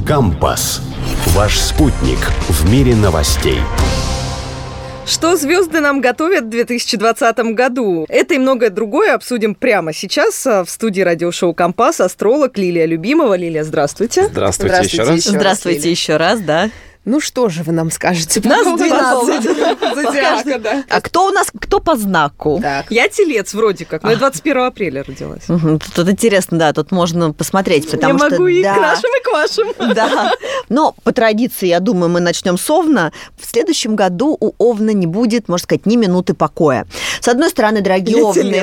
Компас. Ваш спутник в мире новостей. Что звезды нам готовят в 2020 году? Это и многое другое обсудим прямо сейчас. В студии радиошоу «Компас» астролог Лилия Любимова. Лилия, здравствуйте. Здравствуйте еще раз. Здравствуйте еще раз, да. Ну что же вы нам скажете? Нас 12 зодиака, да. А кто у нас, кто по знаку? Так. Я телец вроде как, но я 21 апреля родилась. Тут интересно, да, тут можно посмотреть, потому я что... могу и к нашим, и к вашим. Да, но по традиции, я думаю, мы начнем с Овна. В следующем году у Овна не будет, можно сказать, ни минуты покоя. С одной стороны, дорогие Овны...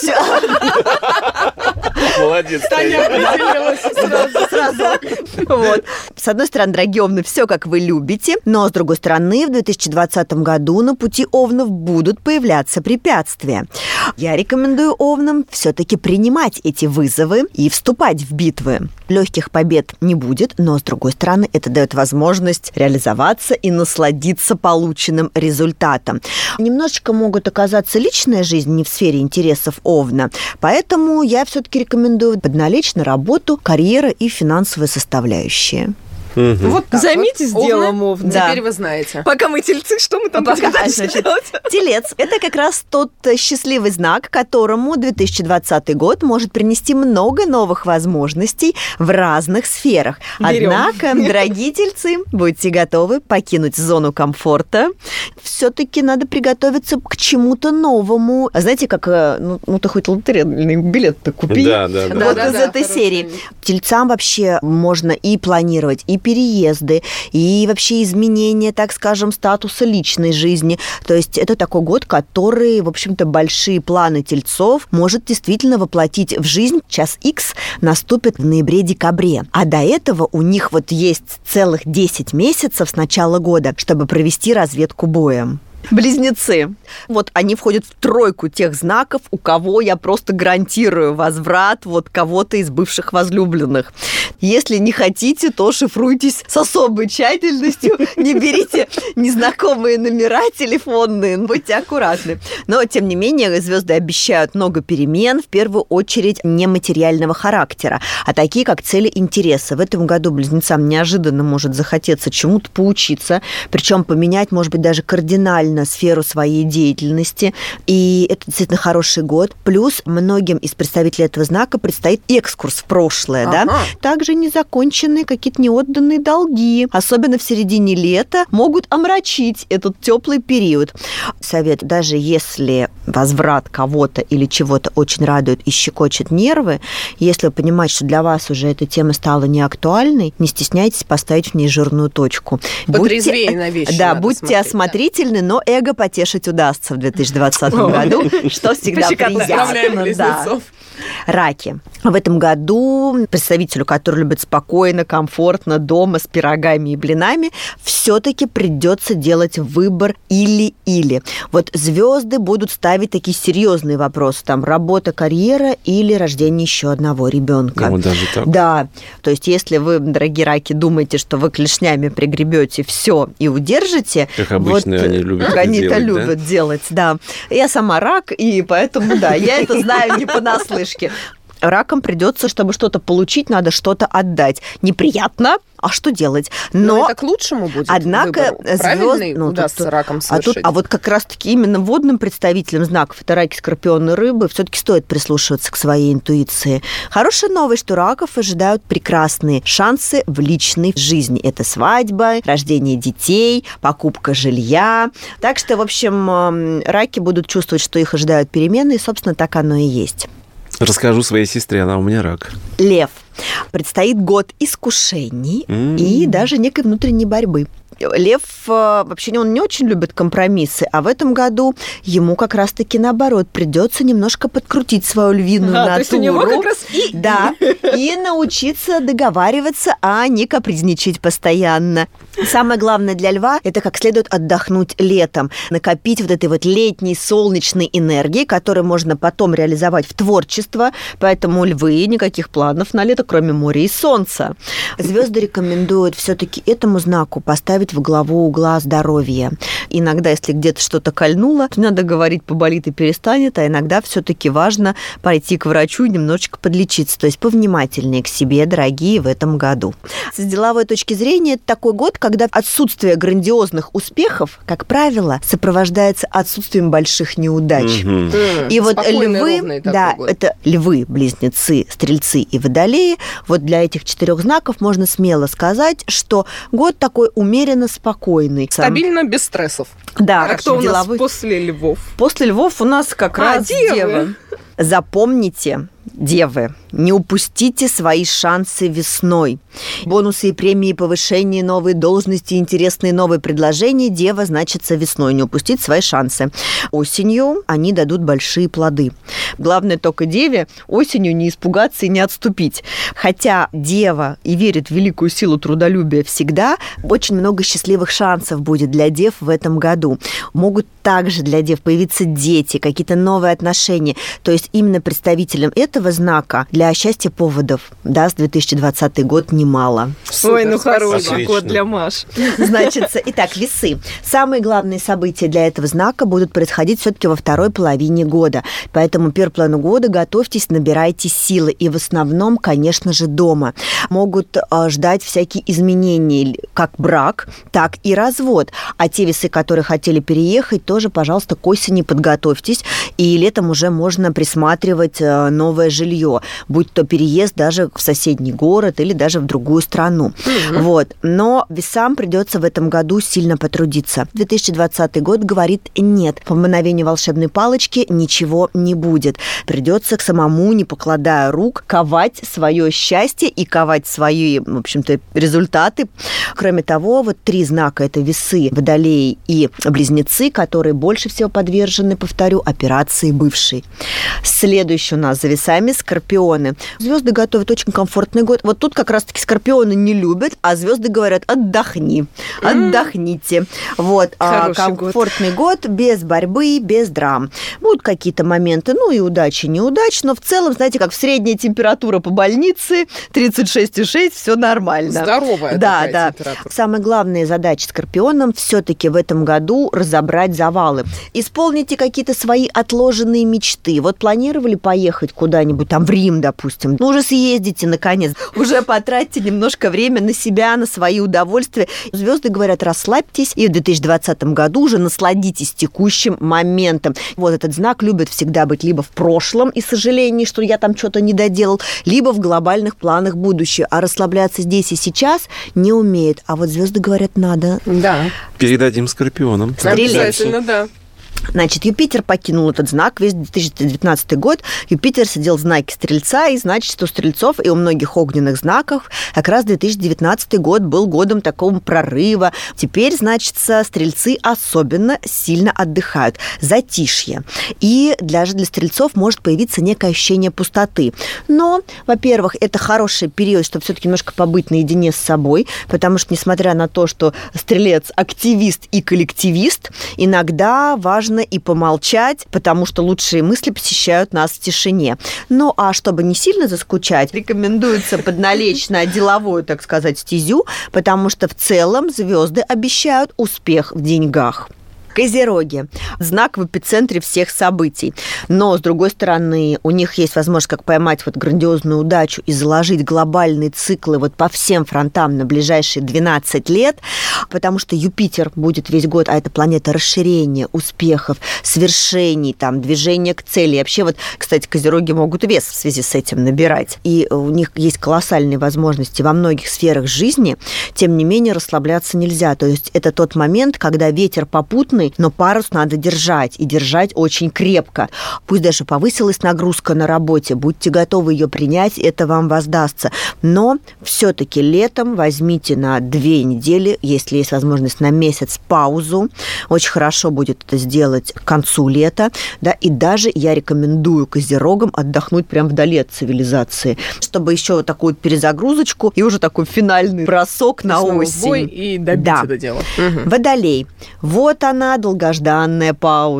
Молодец, Таня. Сразу. Вот. С одной стороны, дорогие Овны, все как вы любите, но с другой стороны, в 2020 году на пути Овнов будут появляться препятствия. Я рекомендую Овнам все-таки принимать эти вызовы и вступать в битвы. Легких побед не будет, но с другой стороны, это дает возможность реализоваться и насладиться полученным результатом. Немножечко могут оказаться личная жизнь не в сфере интересов Овна, поэтому я все-таки рекомендую подналечь на работу, карьера и финансовые составляющие. Вот так Займитесь вот. делом, Овны. Да. Теперь вы знаете. Пока мы тельцы, что мы там Пока, будем значит, делать? Телец – это как раз тот счастливый знак, которому 2020 год может принести много новых возможностей в разных сферах. Берем. Однако, дорогие тельцы, будьте готовы покинуть зону комфорта. Все-таки надо приготовиться к чему-то новому. Знаете, как, ты хоть лотерейный билет-то купи. Да. Вот из этой серии. Тельцам вообще можно и планировать, и переезды, и вообще изменения, так скажем, статуса личной жизни. То есть это такой год, который, в общем-то, большие планы тельцов может действительно воплотить в жизнь. Час Х наступит в ноябре-декабре. А до этого у них вот есть целых 10 месяцев с начала года, чтобы провести разведку боем. Близнецы. Вот они входят в тройку тех знаков, у кого я просто гарантирую возврат вот кого-то из бывших возлюбленных. Если не хотите, то шифруйтесь с особой тщательностью, не берите незнакомые номера телефонные, будьте аккуратны. Но, тем не менее, звезды обещают много перемен, в первую очередь нематериального характера, а такие, как цели интереса. В этом году близнецам неожиданно может захотеться чему-то поучиться, причем поменять, может быть, даже кардинально сферу своей деятельности. И это действительно хороший год. Плюс многим из представителей этого знака предстоит экскурс в прошлое. Да? Также незаконченные какие-то неотданные долги, особенно в середине лета, могут омрачить этот теплый период. Совет: даже если возврат кого-то или чего-то очень радует и щекочет нервы, если вы понимаете, что для вас уже эта тема стала неактуальной, не стесняйтесь поставить в ней жирную точку. Потрезвее на вещи. Да, будьте осмотрительны, но эго потешить удастся в 2020 году, что всегда приятно. Да. Раки. В этом году представителю, который любит спокойно, комфортно, дома, с пирогами и блинами, все-таки придется делать выбор или-или. Вот звезды будут ставить такие серьезные вопросы. Там работа, карьера или рождение еще одного ребенка. Ну, даже так. Да. То есть, если вы, дорогие раки, думаете, что вы клешнями пригребете все и удержите... Как обычно вот, они любят это они делать, это любят делать, да. Я сама рак, и поэтому, да, я это знаю не понаслышке. Ракам придется, чтобы что-то получить, надо что-то отдать. Неприятно, а что делать? Но это к лучшему будет. Однако правильный удастся ракам совершить. А вот как раз-таки именно водным представителям знаков, это раки, скорпионы, рыбы, все-таки стоит прислушиваться к своей интуиции. Хорошая новость, что раков ожидают прекрасные шансы в личной жизни. Это свадьба, рождение детей, покупка жилья. Так что, в общем, раки будут чувствовать, что их ожидают перемены, и, собственно, так оно и есть. Расскажу своей сестре, она у меня рак. Лев. Предстоит год искушений и даже некой внутренней борьбы. Лев вообще он не очень любит компромиссы, а в этом году ему как раз-таки наоборот придется немножко подкрутить свою львиную натуру. То есть у него как раз и научиться договариваться, а не капризничать постоянно. Самое главное для льва – это как следует отдохнуть летом, накопить вот этой вот летней солнечной энергии, которую можно потом реализовать в творчество. Поэтому львы никаких планов на лето, кроме моря и солнца. Звезды рекомендуют все-таки этому знаку поставить ставят во главу угла здоровье. Иногда, если где-то что-то кольнуло, то надо говорить, поболит и перестанет, а иногда все-таки важно пойти к врачу и немножечко подлечиться. То есть повнимательнее к себе, дорогие, в этом году. С деловой точки зрения, это такой год, когда отсутствие грандиозных успехов, как правило, сопровождается отсутствием больших неудач. И вот львы, да, это львы, близнецы, стрельцы и водолеи, вот для этих 4 знаков можно смело сказать, что год такой умеренно спокойный. Стабильно, без стрессов. Да, а кто у нас после львов? После львов у нас как раз девы. Запомните, девы, не упустите свои шансы весной. Бонусы и премии, повышение, новые должности, интересные новые предложения. Дева значится весной. Не упустить свои шансы. Осенью они дадут большие плоды. Главное только деве осенью не испугаться и не отступить. Хотя дева и верит в великую силу трудолюбия всегда, очень много счастливых шансов будет для дев в этом году. Могут также для дев появиться дети, какие-то новые отношения. То есть именно представителям этого знака для счастья поводов даст 2020 год немало. Ой, ну хороший год для Маш. Значит, итак, весы. Самые главные события для этого знака будут происходить все-таки во второй половине года. Поэтому первую половину года готовьтесь, набирайте силы. И в основном, конечно же, дома. Могут ждать всякие изменения, как брак, так и развод. А те весы, которые хотели переехать, тоже, пожалуйста, к осени подготовьтесь. И летом уже можно присматривать новое жилье, будь то переезд даже в соседний город или даже в другую страну. Вот. Но весам придется в этом году сильно потрудиться. 2020 год говорит нет. По мановению волшебной палочки ничего не будет. Придется самому, не покладая рук, ковать свое счастье и ковать свои, в общем-то, результаты. Кроме того, вот 3 знака – это весы, водолеи и близнецы, которые больше всего подвержены, повторю, операции бывшей. Следующий у нас за весами скорпионы. Звезды готовят очень комфортный год. Вот тут как раз-таки скорпионы не любят, а звезды говорят: отдохни, отдохните. Вот. Комфортный год без борьбы, без драм. Будут какие-то моменты, ну и удачи, неудач, но в целом, знаете, как в средняя температура по больнице, 36,6, все нормально. Здоровая такая температура. Самая главная задача скорпионам все-таки в этом году разобрать завалы. Исполните какие-то свои отложенные мечты. Вот планировали поехать куда-нибудь, там в Рим, допустим. Ну, уже съездите, наконец. Уже потратьте немножко время на себя, на свои удовольствия. Звезды говорят: расслабьтесь, и в 2020 году уже насладитесь текущим моментом. Вот этот знак любит всегда быть либо в прошлом и сожалении, что я там что-то не доделал, либо в глобальных планах будущего. А расслабляться здесь и сейчас не умеет. А вот звезды говорят: надо. Да. Передадим скорпионам. Обязательно, да. Значит, Юпитер покинул этот знак весь 2019 год. Юпитер сидел в знаке Стрельца, и значит, что у Стрельцов и у многих огненных знаков как раз 2019 год был годом такого прорыва. Теперь, значит, Стрельцы особенно сильно отдыхают. Затишье. И даже для Стрельцов может появиться некое ощущение пустоты. Но, во-первых, это хороший период, чтобы все-таки немножко побыть наедине с собой, потому что, несмотря на то, что Стрелец активист и коллективист, иногда важно и помолчать, потому что лучшие мысли посещают нас в тишине. Ну, а чтобы не сильно заскучать, рекомендуется подналечь на деловую, так сказать, стезю, потому что в целом звезды обещают успех в деньгах. Козероги. Знак в эпицентре всех событий. Но, с другой стороны, у них есть возможность как поймать вот грандиозную удачу и заложить глобальные циклы вот по всем фронтам на ближайшие 12 лет, потому что Юпитер будет весь год, а это планета расширения, успехов, свершений, там, движения к цели. И вообще, вот, кстати, козероги могут вес в связи с этим набирать. И у них есть колоссальные возможности во многих сферах жизни. Тем не менее, расслабляться нельзя. То есть это тот момент, когда ветер попутный, но парус надо держать, и держать очень крепко. Пусть даже повысилась нагрузка на работе, будьте готовы ее принять, это вам воздастся. Но все-таки летом возьмите на 2 недели, если есть возможность, на месяц паузу. Очень хорошо будет это сделать к концу лета. Да, и даже я рекомендую козерогам отдохнуть прям вдали от цивилизации, чтобы еще вот такую перезагрузочку и уже такой финальный бросок на осень. И добить это дело. Водолей. Вот она, долгожданная пауза.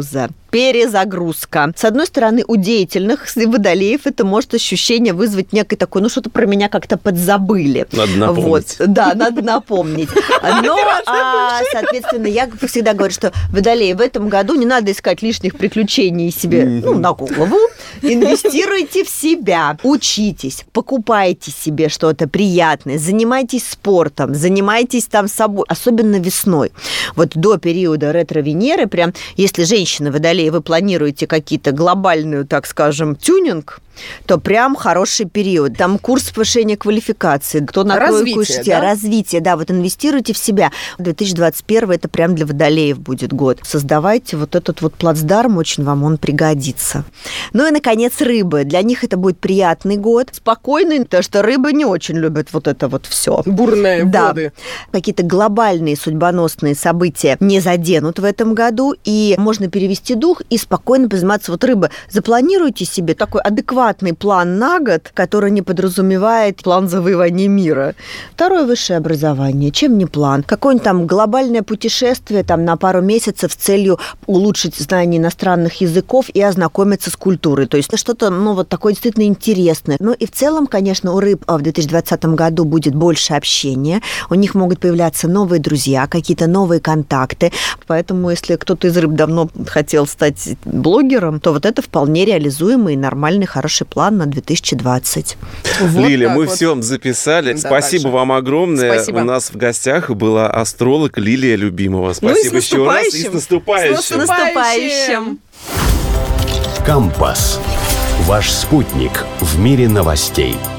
перезагрузка. С одной стороны, у деятельных водолеев это может ощущение вызвать некое такое, ну, что-то про меня как-то подзабыли. Надо напомнить. Вот. Да, надо напомнить. Но, соответственно, я всегда говорю, что водолеи в этом году не надо искать лишних приключений себе на голову. Инвестируйте в себя, учитесь, покупайте себе что-то приятное, занимайтесь спортом, занимайтесь там собой, особенно весной. Вот до периода ретро-Венеры, прям, если женщины водолеи, вы планируете какие-то глобальную, так скажем, тюнинг, то прям хороший период. Там курс повышения квалификации, кто на развитие, да, вот инвестируйте в себя. 2021 это прям для водолеев будет год. Создавайте вот этот вот плацдарм, очень вам он пригодится. Ну и, наконец, рыбы. Для них это будет приятный год, спокойный, потому что рыбы не очень любят вот это вот все. Бурные воды. Какие-то глобальные судьбоносные события не заденут в этом году, и можно перевести дух и спокойно позаниматься. Вот рыбы, запланируйте себе такой адекватный план на год, который не подразумевает план завоевания мира. Второе высшее образование. Чем не план? Какое-нибудь там глобальное путешествие там, на пару месяцев с целью улучшить знание иностранных языков и ознакомиться с культурой. То есть что-то, ну, вот такое действительно интересное. Ну и в целом, конечно, у рыб в 2020 году будет больше общения. У них могут появляться новые друзья, какие-то новые контакты. Поэтому, если кто-то из рыб давно хотел стать блогером, то вот это вполне реализуемый, нормальный, хороший план на 2020. Вот Лиля, мы все записали. Да, спасибо вам огромное. Спасибо. У нас в гостях была астролог Лилия Любимова. Спасибо еще раз. И с наступающим. С наступающим. Компас. Ваш спутник в мире новостей.